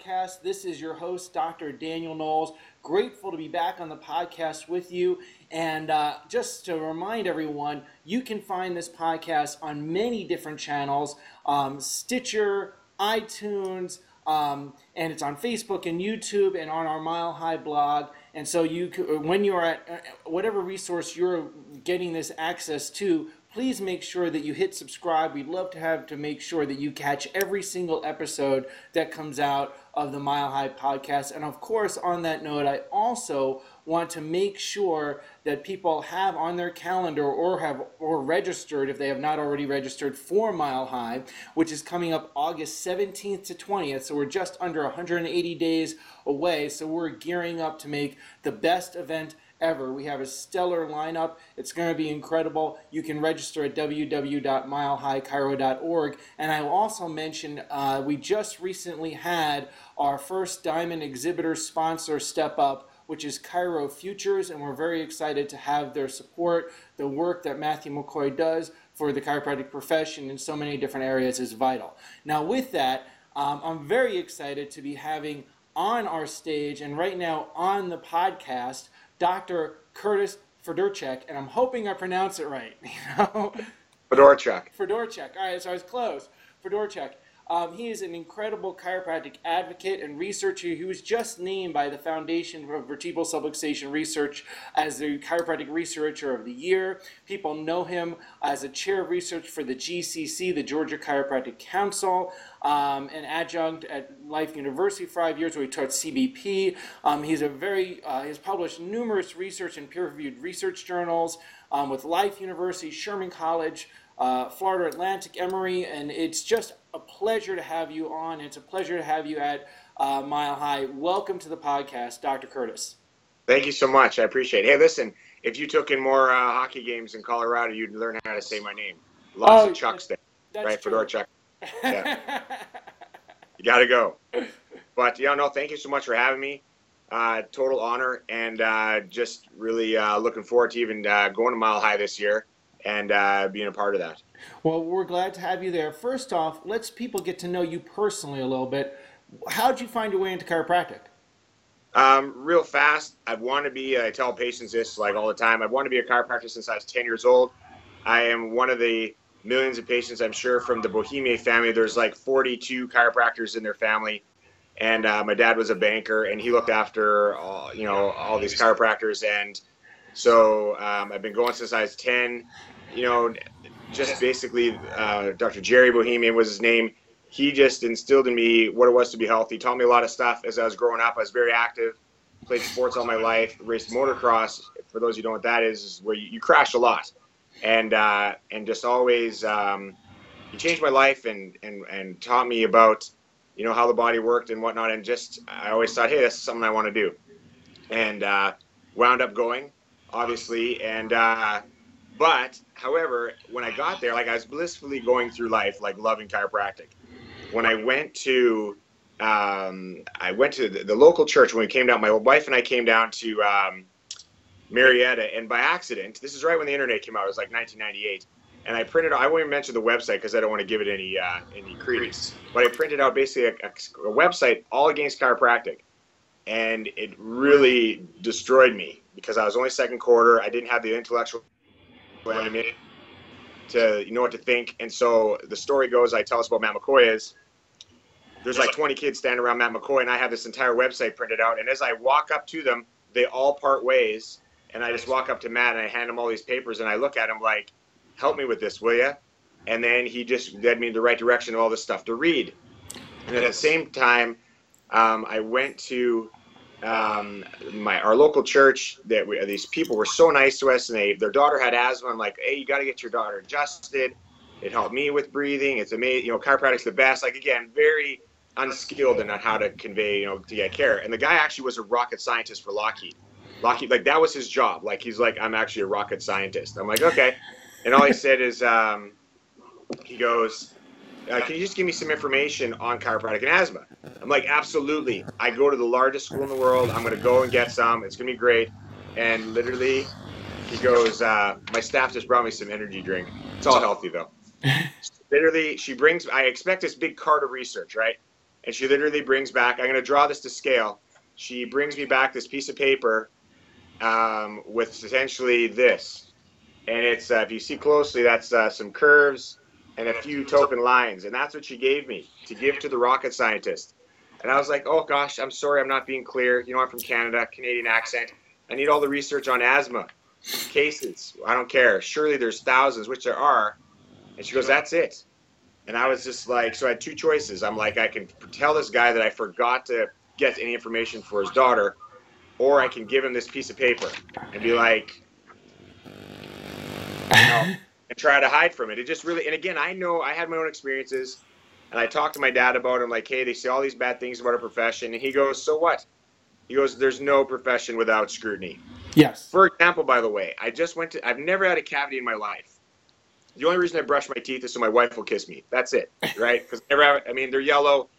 podcast. This is your host, Dr. Daniel Knowles. Grateful to be back on the podcast with you. And just to remind everyone, you can find this podcast on many different channels, Stitcher, iTunes, and it's on Facebook and YouTube and on our Mile High blog. And so when you're at whatever resource you're getting this access to, please make sure that you hit subscribe. We'd love to make sure that you catch every single episode that comes out of the Mile High podcast. And of course, on that note, I also want to make sure that people have on their calendar or registered, if they have not already registered, for Mile High, which is coming up August 17th to 20th. So we're just under 180 days away. So we're gearing up to make the best event ever. We have a stellar lineup. It's going to be incredible. You can register at www.milehighchiro.org. And I will also mention we just recently had our first Diamond Exhibitor sponsor step up, which is Chiro Futures, and we're very excited to have their support. The work that Matthew McCoy does for the chiropractic profession in so many different areas is vital. Now with that, I'm very excited to be having on our stage and right now on the podcast Dr. Curtis Fedorchak, and I'm hoping I pronounce it right. Fedorchak. Fedorchak. All right, so I was close. Fedorchak. He is an incredible chiropractic advocate and researcher. He was just named by the Foundation for Vertebral Subluxation Research as the Chiropractic Researcher of the Year. People know him as a chair of research for the GCC, the Georgia Chiropractic Council, an adjunct at Life University for 5 years where he taught CBP. He's published numerous research and peer-reviewed research journals with Life University, Sherman College, Florida Atlantic, Emory, and it's just a pleasure to have you on. It's a pleasure to have you at Mile High. Welcome to the podcast, Dr. Curtis. Thank you so much. I appreciate it. Hey, listen, if you took in more hockey games in Colorado, you'd learn how to say my name. Lots of Chucks there, right? Fedorchak. Yeah. You got to go. But, thank you so much for having me. Total honor, and just really looking forward to even going to Mile High this year and being a part of that. Well, we're glad to have you there. First off, let's people get to know you personally a little bit. How'd you find your way into chiropractic? Real fast, I tell patients this all the time, I've wanted to be a chiropractor since I was 10 years old. I am one of the millions of patients, I'm sure, from the Bohemian family. There's 42 chiropractors in their family. And my dad was a banker, and he looked after all these chiropractors. And so I've been going since I was 10. Just basically, Dr. Jerry Bohemian was his name. He just instilled in me what it was to be healthy. Taught me a lot of stuff as I was growing up. I was very active, played sports all my life, raced motocross. For those who don't know what that is where you crash a lot. And just always, he changed my life and taught me about, how the body worked and whatnot. And I always thought, hey, that's something I want to do. And wound up going, obviously. And but, however, when I got there, I was blissfully going through life, loving chiropractic. When I went to the local church when we came down, my wife and I came down to Marietta, and by accident, this is right when the internet came out, it was 1998, and I won't even mention the website because I don't want to give it any credence, but I printed out basically a website all against chiropractic, and it really destroyed me because I was only second quarter, I didn't have the intellectual to know what to think. And so the story goes, I tell us about Matt McCoy is there's 20 kids standing around Matt McCoy, and I have this entire website printed out, and as I walk up to them, they all part ways, and I just walk up to Matt and I hand him all these papers, and I look at him help me with this, will you? And then he just led me in the right direction of all this stuff to read. And at the same time, I went to our local church. These people were so nice to us, and their daughter had asthma. I'm hey, you got to get your daughter adjusted. It helped me with breathing. It's amazing. Chiropractic's the best. Again, very unskilled in how to convey, to get care. And the guy actually was a rocket scientist for Lockheed. That was his job. He's I'm actually a rocket scientist. I'm okay. And all he said is, he goes, can you just give me some information on chiropractic and asthma? I'm absolutely. I go to the largest school in the world. I'm going to go and get some. It's going to be great. And literally, he goes, my staff just brought me some energy drink. It's all healthy, though. Literally, I expect this big cart of research, right? And she literally brings back, I'm going to draw this to scale. She brings me back this piece of paper with essentially this. And it's, if you see closely, that's some curves and a few token lines. And that's what she gave me to give to the rocket scientist. And I was like, oh gosh, I'm sorry, I'm not being clear. You know, I'm from Canada, Canadian accent. I need all the research on asthma cases. I don't care. Surely there's thousands, which there are. And she goes, that's it. And I was just like, so I had two choices. I'm like, I can tell this guy that I forgot to get any information for his daughter, or I can give him this piece of paper and be like, you know, and try to hide from it. It just really, and again, I know I had my own experiences, and I talked to my dad about it. I'm like, hey, they say all these bad things about our profession. And he goes, so what? He goes, there's no profession without scrutiny. Yes. For example, by the way, I've never had a cavity in my life. The only reason I brush my teeth is so my wife will kiss me. That's it, right? Because they're yellow,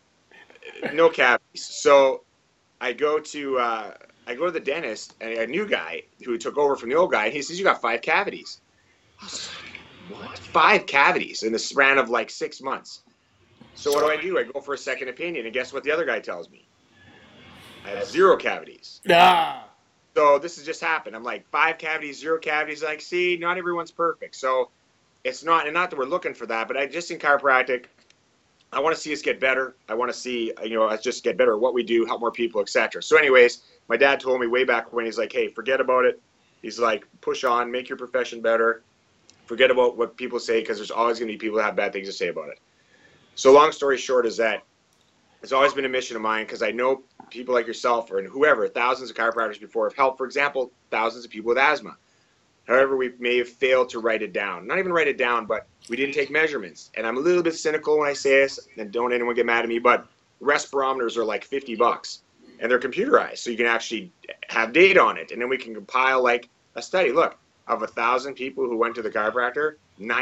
no cavities. So I go to the dentist, and a new guy who took over from the old guy, and he says, you got 5 cavities. I was like, what? 5 cavities in the span of like 6 months. So what do? I go for a second opinion, and guess what the other guy tells me? I have 0 cavities. Ah. So this has just happened. I'm like, 5 cavities, 0 cavities. Like, see, not everyone's perfect. So it's not, and not that we're looking for that, but in chiropractic, I want to see us get better. I want to see, us just get better at what we do, help more people, etc. So anyways, my dad told me way back when, he's like, hey, forget about it. He's like, push on, make your profession better. Forget about what people say, because there's always going to be people that have bad things to say about it. So long story short is that it's always been a mission of mine, because I know people like yourself or whoever, thousands of chiropractors before have helped, for example, thousands of people with asthma. However, we may have failed to write it down. Not even write it down, but we didn't take measurements. And I'm a little bit cynical when I say this, and don't anyone get mad at me, but respirometers are like $50, and they're computerized, so you can actually have data on it. And then we can compile like a study. Look, of 1,000 people who went to the chiropractor,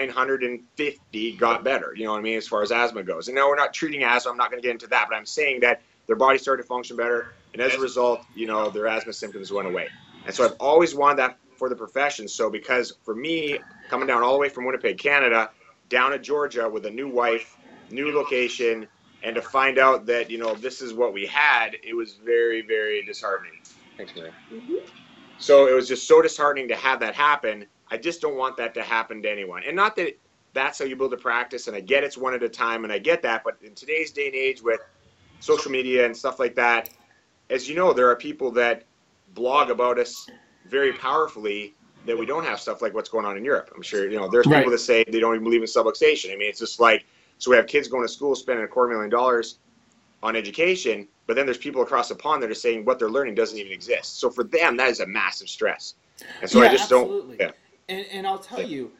950 got better, you know what I mean, as far as asthma goes. And no, we're not treating asthma. I'm not going to get into that, but I'm saying that their body started to function better, and as a result, their asthma symptoms went away. And so I've always wanted that for the profession. So because for me, coming down all the way from Winnipeg, Canada, down to Georgia with a new wife, new location, and to find out that, this is what we had, it was very, very disheartening. Thanks, Mary. Mm-hmm. So it was just so disheartening to have that happen. I just don't want that to happen to anyone. And not that that's how you build a practice, and I get it's one at a time, and I get that, but in today's day and age with social media and stuff like that, as you know, there are people that blog about us very powerfully that we don't have stuff like what's going on in Europe. I'm sure, there's people that say they don't even believe in subluxation. I mean, it's just like, so we have kids going to school spending $250,000 on education, but then there's people across the pond that are saying what they're learning doesn't even exist. So for them, that is a massive stress. And so I just absolutely. don't. Yeah. And I'll tell you,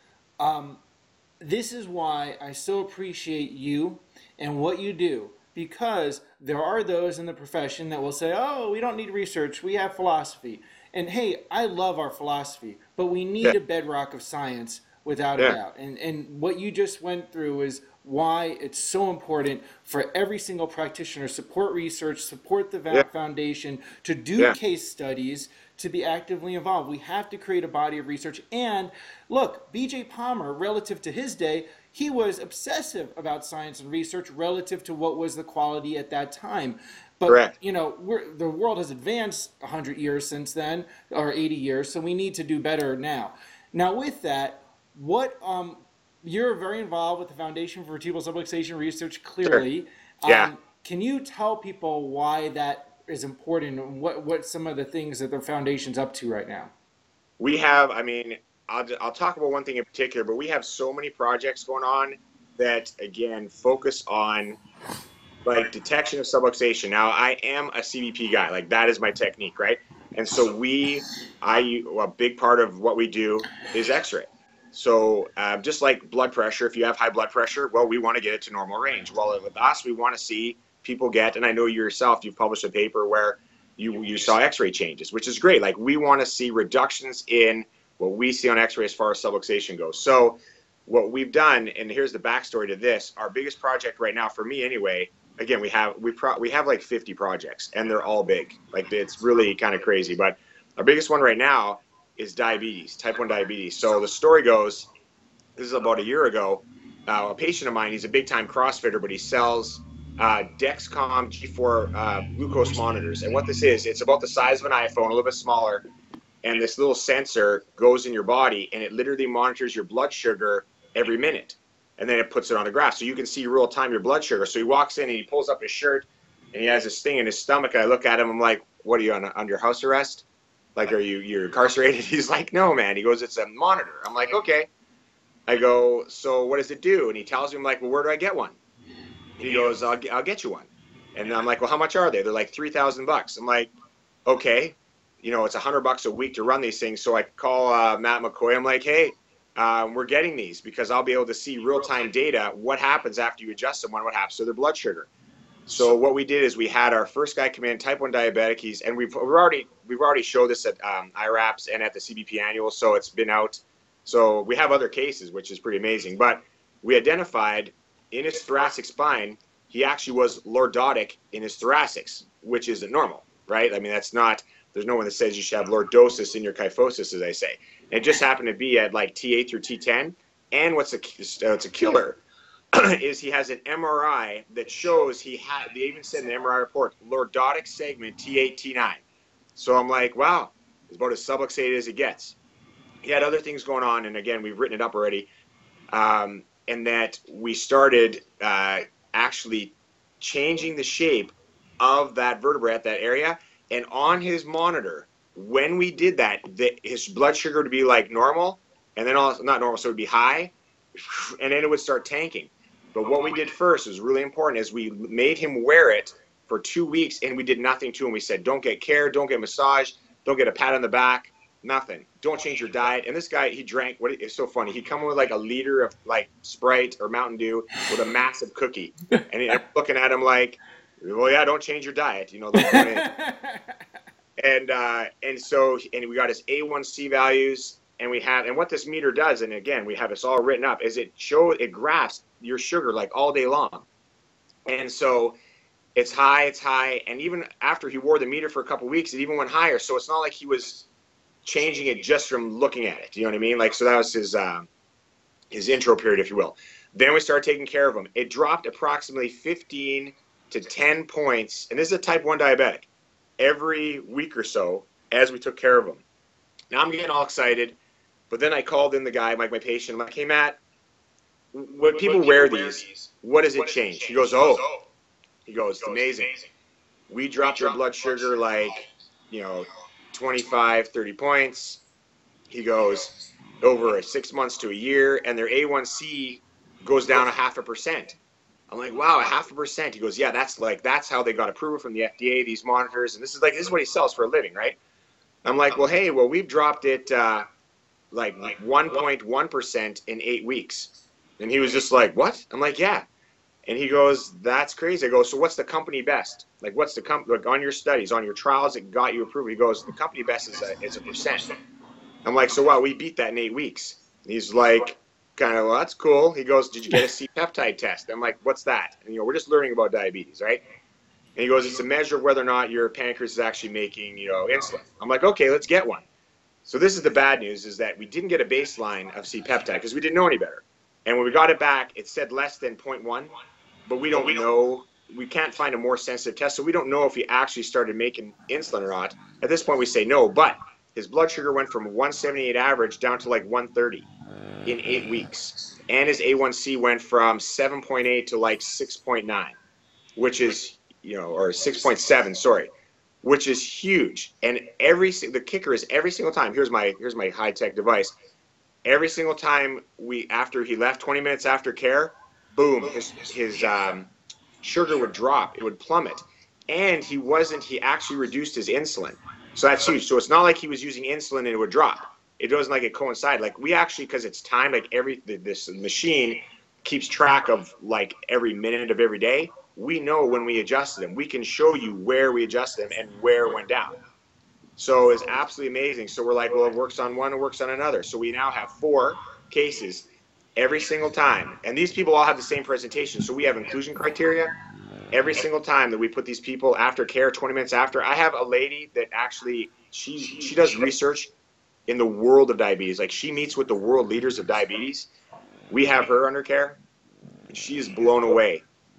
this is why I so appreciate you and what you do, because there are those in the profession that will say, oh, we don't need research, we have philosophy. And hey, I love our philosophy, but we need a bedrock of science without a doubt. And what you just went through is why it's so important for every single practitioner, support research, support the VAC Foundation, to do case studies, to be actively involved. We have to create a body of research. And look, BJ Palmer, relative to his day, he was obsessive about science and research relative to what was the quality at that time. But, correct. The world has advanced 100 years since then, or 80 years, so we need to do better now. Now, with that, you're very involved with the Foundation for Vertebral Subluxation Research, clearly. Sure. Yeah. Can you tell people why that is important, and what some of the things that the Foundation's up to right now? We have, I'll talk about one thing in particular, but we have so many projects going on that, again, focus on like detection of subluxation. Now, I am a CBP guy. Like, that is my technique, right? And so a big part of what we do is X-ray. So just like blood pressure, if you have high blood pressure, well, we want to get it to normal range. Well, with us, we want to see people get, and I know yourself, you've published a paper where you saw X-ray changes, which is great. Like, we want to see reductions in what we see on X-ray as far as subluxation goes. So what we've done, and here's the backstory to this, our biggest project right now, for me anyway, again, we have like 50 projects, and they're all big. Like, it's really kind of crazy. But our biggest one right now is diabetes, type 1 diabetes. So the story goes, this is about a year ago, a patient of mine, he's a big-time CrossFitter, but he sells Dexcom G4 glucose monitors. And what this is, it's about the size of an iPhone, a little bit smaller. And this little sensor goes in your body, and it literally monitors your blood sugar every minute. And then it puts it on a graph. So you can see real time your blood sugar. So he walks in and he pulls up his shirt, and he has this thing in his stomach. I look at him, I'm like, what are you under house arrest? Like, you're incarcerated? He's like, no, man. He goes, it's a monitor. I'm like, okay. I go, so what does it do? And he tells me, I'm like, well, where do I get one? He goes, I'll get you one. And I'm like, well, how much are they? They're like $3,000. I'm like, okay. You know, it's $100 a week to run these things. So I call Matt McCoy. I'm like, hey, we're getting these because I'll be able to see real-time data. What happens after you adjust someone? What happens to their blood sugar? So what we did is we had our first guy come in, type 1 diabetic. And we've already showed this at IRAPS and at the CBP annual. So it's been out. So we have other cases, which is pretty amazing. But we identified in his thoracic spine, he actually was lordotic in his thoracics, which isn't normal, right? I mean, that's not, there's no one that says you should have lordosis in your kyphosis, as I say. And it just happened to be at like T8 through T10. And what's a killer is he has an MRI that shows they even said in the MRI report, lordotic segment T8, T9. So I'm like, wow, it's about as subluxated as it gets. He had other things going on, and again, we've written it up already. And that we started actually changing the shape of that vertebra at that area. And on his monitor, when we did that, his blood sugar would be like normal, and then not normal, so it would be high, and then it would start tanking. But what we did first was really important is we made him wear it for 2 weeks, and we did nothing to him. We said, don't get care, don't get massage, don't get a pat on the back, nothing. Don't change your diet. And this guy, he drank, it's so funny. He'd come in with like a liter of like Sprite or Mountain Dew with a massive cookie. And I'm looking at him like, well, yeah, don't change your diet. You know, and we got his A1C values, and what this meter does, and again, we have this all written up, is it graphs your sugar like all day long. And so it's high. And even after he wore the meter for a couple of weeks, it even went higher. So it's not like he was changing it just from looking at it. You know what I mean? Like, so that was his intro period, if you will. Then we started taking care of him. It dropped approximately 15 to 10 points, and this is a type 1 diabetic, every week or so as we took care of him. Now I'm getting all excited, but then I called in the guy, my patient. I'm like, hey, Matt, when people wear these, what does it change? He goes, it's amazing. We dropped your blood sugar like, 25, 30 points. He goes, over 6 months to a year, and their A1C goes down 0.5%. I'm like, wow, 0.5%. He goes, yeah, that's how they got approval from the FDA, these monitors, and this is what he sells for a living, right? I'm like, well, we've dropped it like 1.1% in 8 weeks. And he was just like, what? I'm like, yeah. And he goes, that's crazy. I go, so what's the company best? Like, what's the like on your studies, on your trials that got you approved? He goes, the company best is a percent. I'm like, so wow, we beat that in 8 weeks. And he's like, kind of, well, that's cool. He goes, did you get a C-peptide test? I'm like, what's that? And, we're just learning about diabetes, right? And he goes, it's a measure of whether or not your pancreas is actually making, insulin. I'm like, okay, let's get one. So this is the bad news, is that we didn't get a baseline of C-peptide because we didn't know any better. And when we got it back, it said less than 0.1, but we don't know. We can't find a more sensitive test, so we don't know if he actually started making insulin or not. At this point, we say no, but his blood sugar went from 178 average down to like 130 in 8 weeks. And his A1C went from 7.8 to like 6.9, which is, or 6.7, sorry, which is huge. And the kicker is every single time, here's my high-tech device. Every single time after he left, 20 minutes after care, boom, his sugar would drop. It would plummet. And he actually reduced his insulin. So that's huge. So it's not like he was using insulin and it would drop. It wasn't like it coincided. Like we actually, because it's timed, like this machine keeps track of like every minute of every day. We know when we adjusted him. We can show you where we adjusted him and where it went down. So it's absolutely amazing. So we're like, well, it works on one, it works on another. So we now have 4 cases every single time. And these people all have the same presentation. So we have inclusion criteria every single time that we put these people after care, 20 minutes after. I have a lady that actually, she does research in the world of diabetes. Like she meets with the world leaders of diabetes. We have her under care. And she is blown away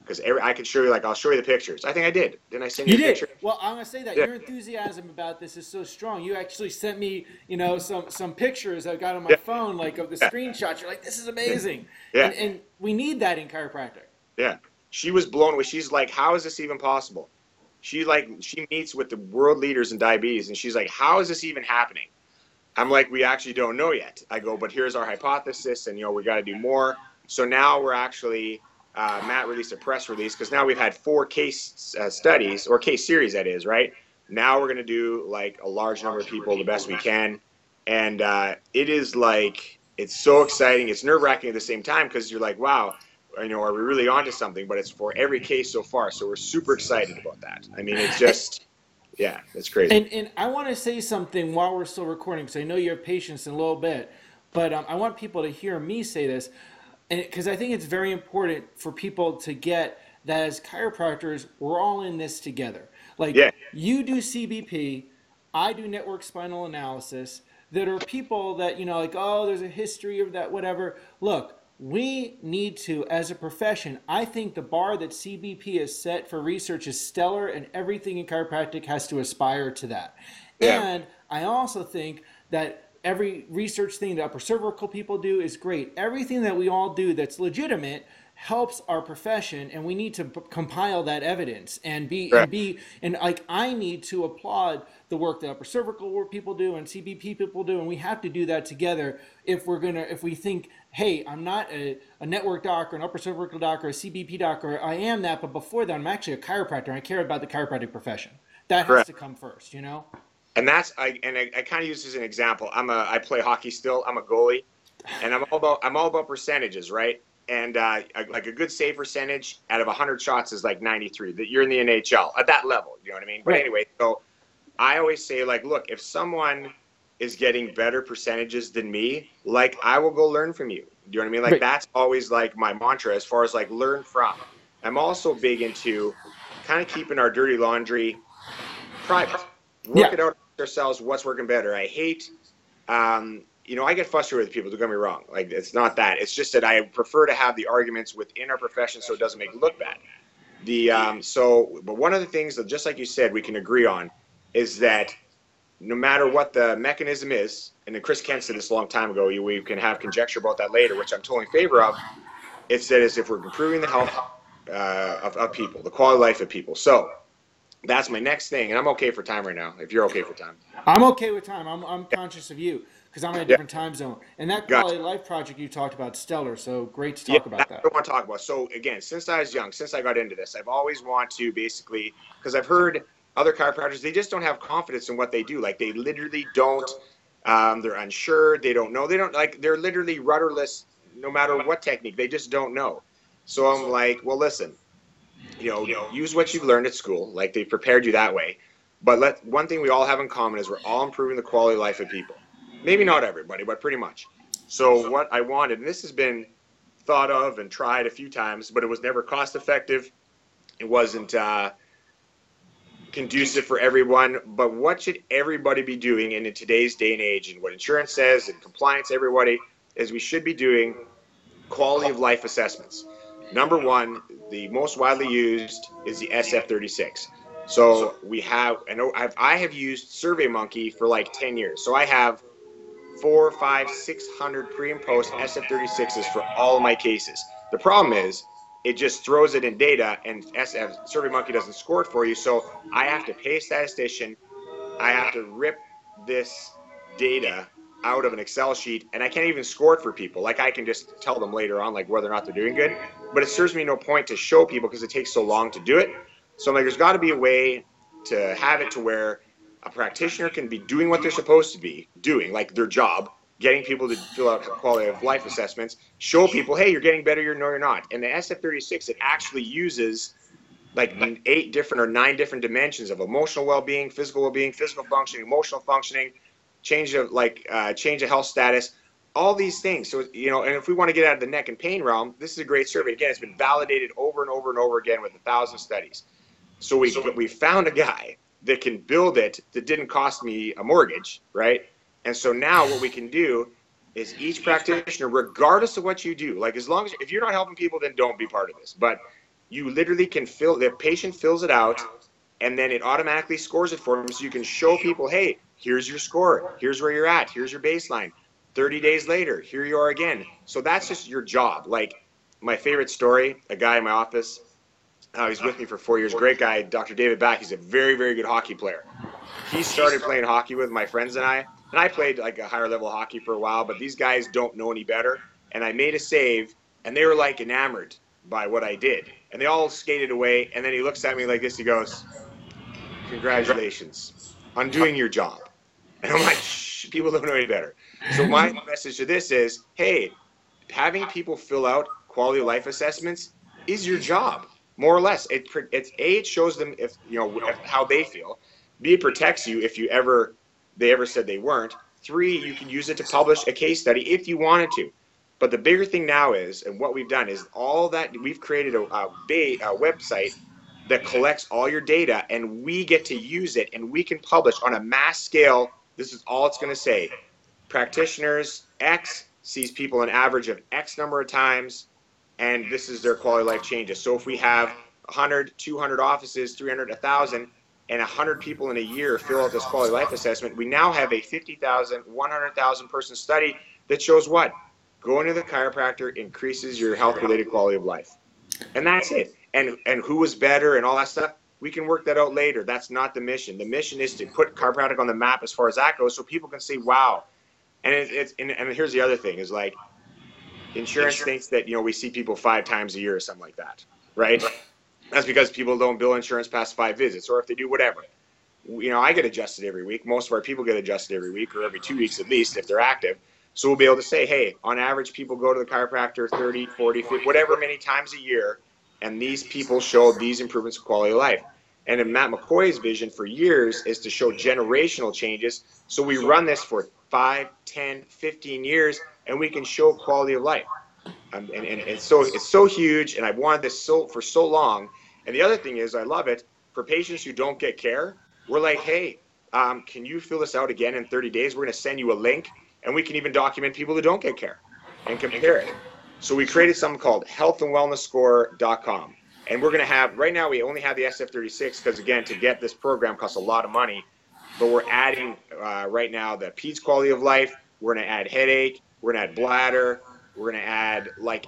because I could show you, like, I'll show you the pictures. I think I did. Didn't I send You you a did. picture? Well, I'm gonna say that Yeah. your enthusiasm about this is so strong. You actually sent me, some pictures I got on my Yeah. phone, like of the Yeah. screenshots. You're like, this is amazing, Yeah. and we need that in chiropractic. Yeah. She was blown away. She's like, how is this even possible? She meets with the world leaders in diabetes, and she's like, how is this even happening? I'm like, we actually don't know yet. I go, but here's our hypothesis, and we got to do more. So now we're actually, Matt released a press release because now we've had 4 case studies, or case series, that is, right? Now we're going to do like a large number of people the best we can. And it is like, it's so exciting. It's nerve wracking at the same time because you're like, wow, are we really onto something? But it's for every case so far. So we're super excited about that. I mean, it's just, yeah, it's crazy. And I want to say something while we're still recording, because I know you have patience in a little bit, but I want people to hear me say this, because I think it's very important for people to get that as chiropractors, we're all in this together. Like, Yeah. you do CBP, I do network spinal analysis. There are people that, like, oh, there's a history of that, whatever. Look, we need to, as a profession, I think the bar that CBP has set for research is stellar, and everything in chiropractic has to aspire to that. Yeah. And I also think that every research thing that upper cervical people do is great. Everything that we all do that's legitimate helps our profession, and we need to compile that evidence and like, I need to applaud the work that upper cervical people do and CBP people do, and we have to do that together if we think, hey, I'm not a network doc or an upper cervical doc or a CBP doc, or I am that, but before that I'm actually a chiropractor and I care about the chiropractic profession. That has to come first, And that's I kind of use this as an example. I play hockey still. I'm a goalie, and I'm all about percentages, right? And like a good save percentage out of 100 shots is like 93. That you're in the NHL at that level, you know what I mean? But Right. Anyway, so I always say, like, look, if someone is getting better percentages than me, like, I will go learn from you. Do you know what I mean? Like, Right. that's always like my mantra as far as like learn from. I'm also big into kind of keeping our dirty laundry private. Work it out ourselves. What's working better? I hate, I get frustrated with people. Don't get me wrong. Like, it's not that. It's just that I prefer to have the arguments within our profession so it doesn't make it look bad. But one of the things that, just like you said, we can agree on is that no matter what the mechanism is, and then Chris Kent said this a long time ago, we can have conjecture about that later, which I'm totally in favor of. It's that is if we're improving the health of people, the quality of life of people. So that's my next thing, and I'm okay for time right now, if you're okay for time. I'm okay with time. I'm conscious of you because I'm in a different time zone. And that quality of life project you talked about, stellar. So great to talk about that. I want to talk about. So again, since I was young, since I got into this, I've always wanted to basically, because I've heard other chiropractors, they just don't have confidence in what they do. Like, they literally don't, they're unsure. They don't know. They're literally rudderless no matter what technique. They just don't know. So I'm like, well, listen, use what you've learned at school. Like, they prepared you that way. But one thing we all have in common is we're all improving the quality of life of people. Maybe not everybody, but pretty much. So what I wanted, and this has been thought of and tried a few times, but it was never cost effective. It wasn't conducive for everyone. But what should everybody be doing in today's day and age, and what insurance says and compliance, everybody, is we should be doing quality of life assessments. Number one, the most widely used is the SF-36. So I have used SurveyMonkey for like 10 years. So I have 400, 500, 600 pre and post SF-36s for all of my cases. The problem is it just throws it in data, and SurveyMonkey doesn't score it for you. So I have to pay a statistician. I have to rip this data out of an Excel sheet, and I can't even score it for people. Like, I can just tell them later on, like, whether or not they're doing good, but it serves me no point to show people because it takes so long to do it. So I'm like, there's got to be a way to have it to where a practitioner can be doing what they're supposed to be doing, like their job, getting people to fill out quality of life assessments, show people, hey, you're getting better, you're not. And the SF-36, it actually uses like 8 different or 9 different dimensions of emotional well-being, physical functioning, emotional functioning, change of health status, all these things. So, and if we want to get out of the neck and pain realm, this is a great survey. Again, it's been validated over and over and over again with 1,000 studies. So we found a guy that can build it that didn't cost me a mortgage, right? And so now what we can do is each practitioner, regardless of what you do, like, as long as if you're not helping people, then don't be part of this. But You literally can the patient fills it out, and then it automatically scores it for them, so you can show people, hey, here's your score, here's where you're at, here's your baseline. 30 days later, here you are again. So that's just your job. Like, my favorite story, a guy in my office, he's with me for 4 years, great guy, Dr. David Back. He's a very, very good hockey player. He started playing hockey with my friends and I played like a higher level hockey for a while, but these guys don't know any better. And I made a save, and they were like enamored by what I did. And they all skated away, and then he looks at me like this, he goes, congratulations on doing your job. And I'm like, shh, people don't know any better. So my message to this is, hey, having people fill out quality of life assessments is your job, more or less. It shows them if how they feel. B, it protects you if they ever said they weren't. 3, you can use it to publish a case study if you wanted to. But the bigger thing now is, and what we've done is all that we've created a website that collects all your data, and we get to use it, and we can publish on a mass scale. This is all it's going to say. Practitioners X sees people an average of X number of times, and this is their quality of life changes. So if we have 100, 200 offices, 300, 1,000, and 100 people in a year fill out this quality of life assessment, we now have a 50,000, 100,000 person study that shows what? Going to the chiropractor increases your health-related quality of life. And that's it. And who was better and all that stuff, we can work that out later. That's not the mission. The mission is to put chiropractic on the map as far as that goes, so people can say, wow. And and here's the other thing is, like, insurance thinks that, we see people 5 times a year or something like that, right? That's because people don't bill insurance past 5 visits, or if they do, whatever. I get adjusted every week. Most of our people get adjusted every week, or every 2 weeks at least if they're active. So we'll be able to say, hey, on average, people go to the chiropractor 30, 40, 50, whatever many times a year, and these people show these improvements of quality of life. And in Matt McCoy's vision for years is to show generational changes. So we run this for 5, 10, 15 years, and we can show quality of life. And so it's so huge, and I've wanted this for so long. And the other thing is, I love it, for patients who don't get care, we're like, hey, can you fill this out again in 30 days? We're going to send you a link, and we can even document people who don't get care and compare it. So we created something called healthandwellnessscore.com. And we're going to have, right now we only have the SF36 because, again, to get this program costs a lot of money. But we're adding right now the PEDS quality of life. We're going to add headache. We're going to add bladder. We're going to add like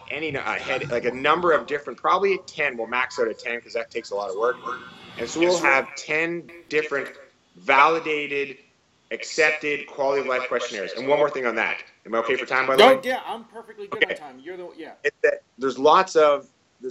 a number of different, probably 10. We'll max out at 10 because that takes a lot of work. And so we'll have 10 different validated, accepted quality of life questionnaires. And one more thing on that. Am I okay for time, by the way? Yeah, I'm perfectly good on time. It's that there's lots of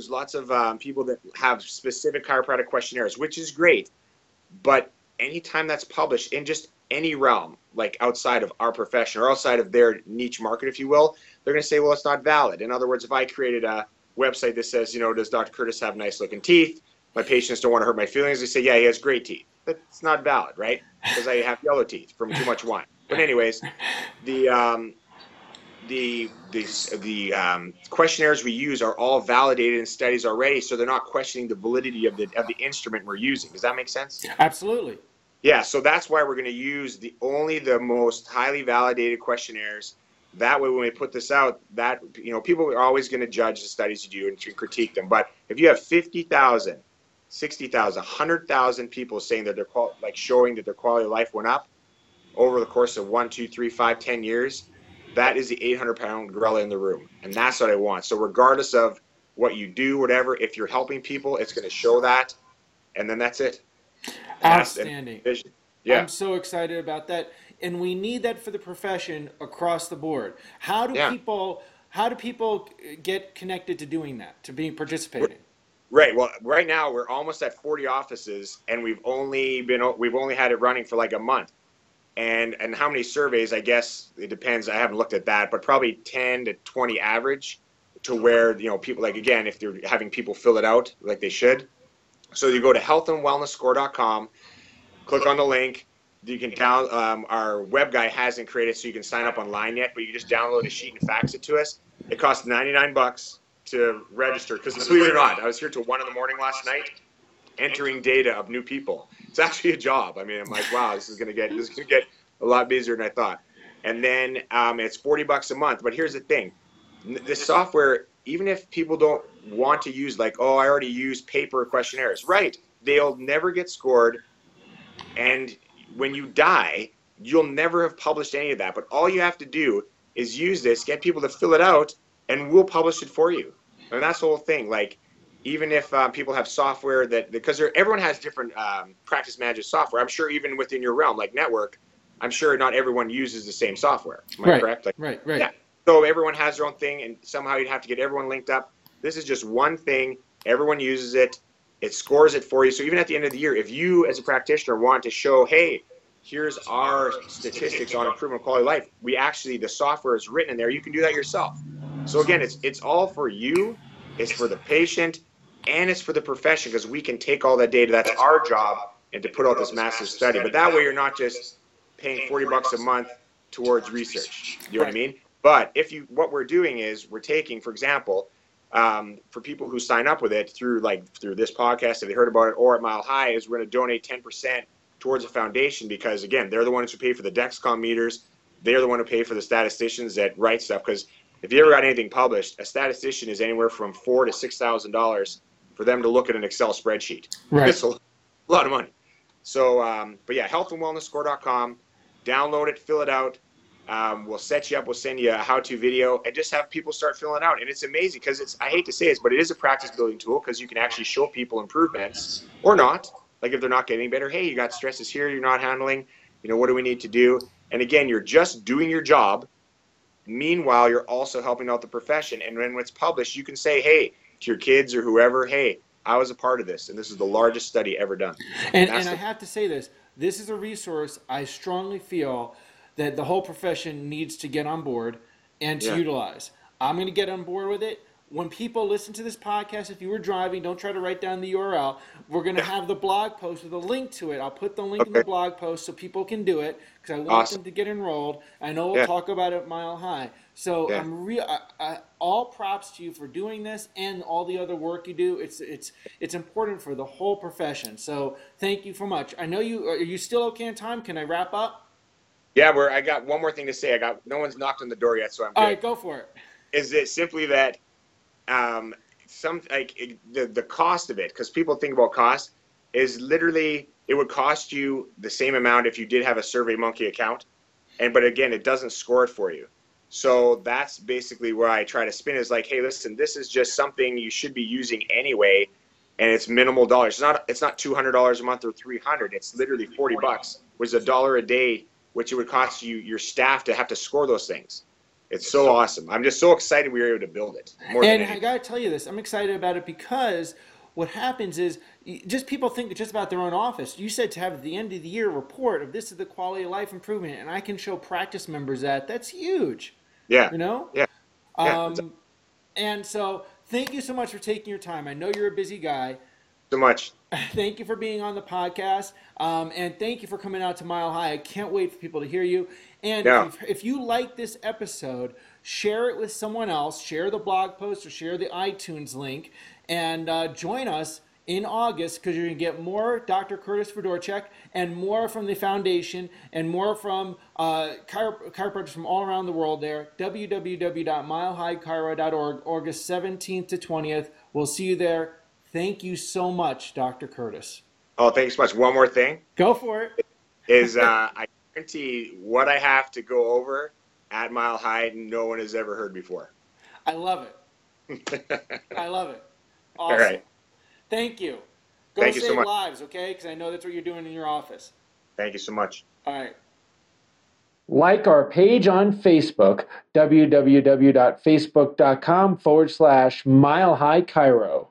people that have specific chiropractic questionnaires, which is great. But anytime that's published in just any realm, like outside of our profession or outside of their niche market, if you will, they're going to say, well, it's not valid. In other words, if I created a website that says, does Dr. Curtis have nice looking teeth? My patients don't want to hurt my feelings. They say, yeah, he has great teeth. But it's not valid, right? Because I have yellow teeth from too much wine. But anyways, the questionnaires we use are all validated in studies already, so they're not questioning the validity of the instrument we're using. Does that make sense? Absolutely. Yeah, so that's why we're going to use only the most highly validated questionnaires. That way, when we put this out, that people are always going to judge the studies you do and critique them. But if you have 50,000, 60,000, 100,000 people saying that showing that their quality of life went up over the course of 1, 2, 3, 5, 10 years, that is the 800-pound gorilla in the room, and that's what I want. So regardless of what you do, whatever, if you're helping people, it's going to show that, and then that's it. Outstanding. Yeah. I'm so excited about that, and we need that for the profession across the board. How do people get connected to doing that, to participating? Right. Well, right now we're almost at 40 offices, and we've only had it running for like a month. And how many surveys, I guess it depends. I haven't looked at that, but probably 10 to 20 average, to where, people, like, again, if they're having people fill it out like they should. So you go to healthandwellnessscore.com, click on the link. You can our web guy hasn't created so you can sign up online yet, but you can just download a sheet and fax it to us. It costs $99 to register, because believe it or not, I was here till 1 a.m. last night entering data of new people. It's actually a job. I mean, I'm like, wow, this is gonna get a lot busier than I thought. And then it's $40 a month. But here's the thing: this software, even if people don't want to use, like, oh, I already used paper questionnaires. Right. They'll never get scored. And when you die, you'll never have published any of that. But all you have to do is use this, get people to fill it out, and we'll publish it for you. And that's the whole thing. Like, even if people have software that, because everyone has different practice management software. I'm sure even within your realm, like network, I'm sure not everyone uses the same software. Am I correct? Like, right. Yeah. So everyone has their own thing, and somehow you'd have to get everyone linked up. This is just one thing. Everyone uses it. It scores it for you. So even at the end of the year, if you as a practitioner want to show, hey, here's our statistics on improvement of quality of life, we actually, the software is written in there. You can do that yourself. So again, it's all for you. It's for the patient, and it's for the profession, because we can take all that data. That's our job, and to put out this massive study. But that way you're not just paying $40 a month towards research. You know what I mean? But if you, what we're doing is we're taking, for example, for people who sign up with it through this podcast, if they heard about it, or at Mile High, is we're going to donate 10% towards a foundation, because again, they're the ones who pay for the Dexcom meters. They're the one who pay for the statisticians that write stuff. Because if you ever got anything published, a statistician is anywhere from $4,000 to $6,000 for them to look at an Excel spreadsheet. Right. It's a lot of money. So, but yeah, healthandwellnessscore.com. Download it, fill it out. We'll set you up. We'll send you a how-to video, and just have people start filling out. And it's amazing, because I hate to say this, but it is a practice building tool, because you can actually show people improvements or not. Like if they're not getting better, hey, you got stresses here you're not handling. What do we need to do? And again, you're just doing your job. Meanwhile, you're also helping out the profession. And when it's published, you can say, hey, to your kids or whoever, hey, I was a part of this, and this is the largest study ever done. And I have to say this. This is a resource I strongly feel that the whole profession needs to get on board and to utilize. I'm going to get on board with it. When people listen to this podcast, if you were driving, don't try to write down the URL. We're going to have the blog post with a link to it. I'll put the link in the blog post so people can do it, because I want them to get enrolled. I know we'll talk about it Mile High. So I'm all props to you for doing this and all the other work you do. It's important for the whole profession. So thank you so much. I know you. Are you still okay on time? Can I wrap up? Yeah, I got one more thing to say. No one's knocked on the door yet, so I'm good. All right, go for it. Is it simply that the cost of it, because people think about cost, is literally it would cost you the same amount if you did have a SurveyMonkey account, but again, it doesn't score it for you. So that's basically where I try to spin, is like, hey, listen, this is just something you should be using anyway, and it's minimal dollars. It's not $200 a month or $300. It's literally $40, which is $1 a day, which it would cost you your staff to have to score those things. It's so awesome. I'm just so excited we were able to build it. And I got to tell you this. I'm excited about it because what happens is just people think just about their own office. You said to have at the end of the year report of this is the quality of life improvement, and I can show practice members that. That's huge. Yeah. Yeah. And so thank you so much for taking your time. I know you're a busy guy. So much. Thank you for being on the podcast, and thank you for coming out to Mile High. I can't wait for people to hear you. And if you like this episode, share it with someone else. Share the blog post or share the iTunes link, and join us in August, because you're going to get more Dr. Curtis Fedorchak and more from the foundation and more from chiropractors from all around the world there. www.milehighchiro.org, August 17th to 20th. We'll see you there. Thank you so much, Dr. Curtis. Oh, thanks so much. One more thing. Go for it. Is I guarantee what I have to go over at Mile High, no one has ever heard before. I love it. I love it. Awesome. All right. Thank you. Thank you so much. Save lives, okay? Because I know that's what you're doing in your office. Thank you so much. All right. Like our page on Facebook, www.facebook.com/Mile High Chiro.